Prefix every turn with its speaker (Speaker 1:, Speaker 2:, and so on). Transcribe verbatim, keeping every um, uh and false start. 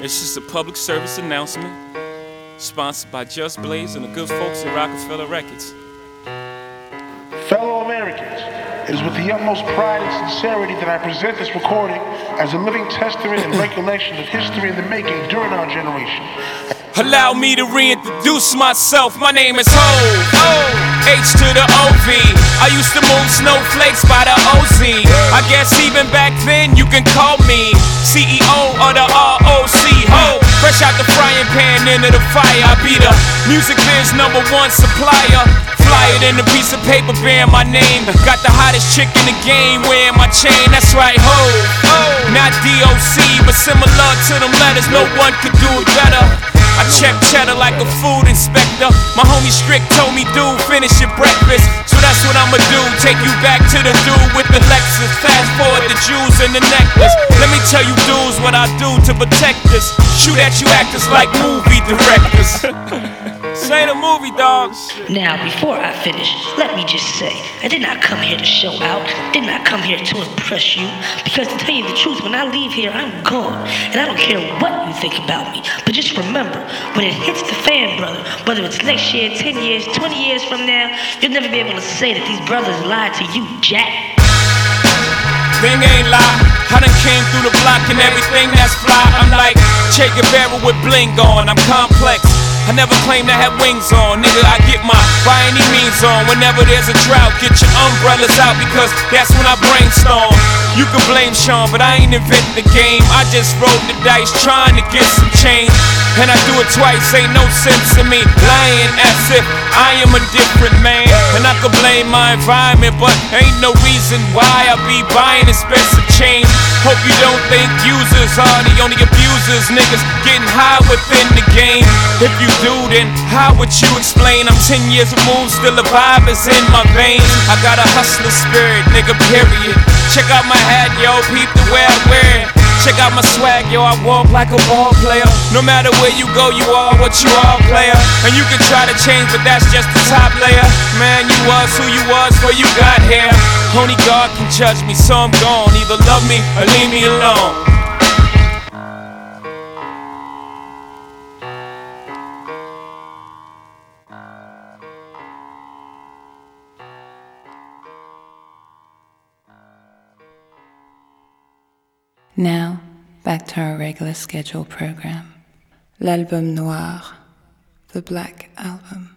Speaker 1: It's just a public service announcement, sponsored by Just Blaze and the good folks at Rockefeller Records.
Speaker 2: Fellow Americans, it is with the utmost pride and sincerity that I present this recording as a living testament and recollection of history in the making during our generation.
Speaker 1: Allow me to reintroduce myself. My name is Ho, H to the O V. I used to move snowflakes by the O Z. I guess even back then you can call me C E O of the R O C. Ho, fresh out the frying pan into the fire. I be the music biz number one supplier. Fly it in a piece of paper bearing my name. Got the hottest chick in the game wearing my chain. That's right, Ho, not D O C, but similar to them letters. No one could do it better. I check cheddar like a food inspector. My homie Strick told me, dude, finish your breakfast. So that's what I'ma do, take you back to the dude with the Lexus. Fast forward the jewels and the necklace. Let me tell you dudes what I do to protect us. Shoot at you actors like movie directors. Say the movie, dogs.
Speaker 3: Now, before I finish, let me just say, I did not come here to show out, did not come here to impress you, because to tell you the truth, when I leave here, I'm gone, and I don't care what you think about me, but just remember, when it hits the fan, brother, whether it's next year, ten years, twenty years from now, you'll never be able to say that these brothers lied to you, Jack.
Speaker 1: Thing ain't lie, I done came through the block and everything that's fly. I'm like Che Guevara with bling on, I'm complex. I never claimed I had wings on, nigga, I get my by any means on. Whenever there's a drought, get your umbrellas out, because that's when I brainstorm. You can blame Sean, but I ain't inventing the game. I just rolled the dice trying to get some change, and I do it twice, ain't no sense in me lying as if I am a different man. And I could blame my environment, but ain't no reason why I be buying expensive chains. Hope you don't think users are the only abusers, niggas getting high within the game. If you do, then how would you explain I'm ten years removed, still the vibe is in my veins. I got a hustler spirit, nigga, period. Check out my hat, yo, peep the way I wear it. Check out my swag, yo, I walk like a ball player. No matter where you go, you are what you are, player. And you can try to change, but that's just the top layer. Man, you was who you was before you got here. Only God can judge me, so I'm gone. Either love me or leave me alone.
Speaker 4: Now, back to our regular scheduled program. L'Album Noir, the Black Album.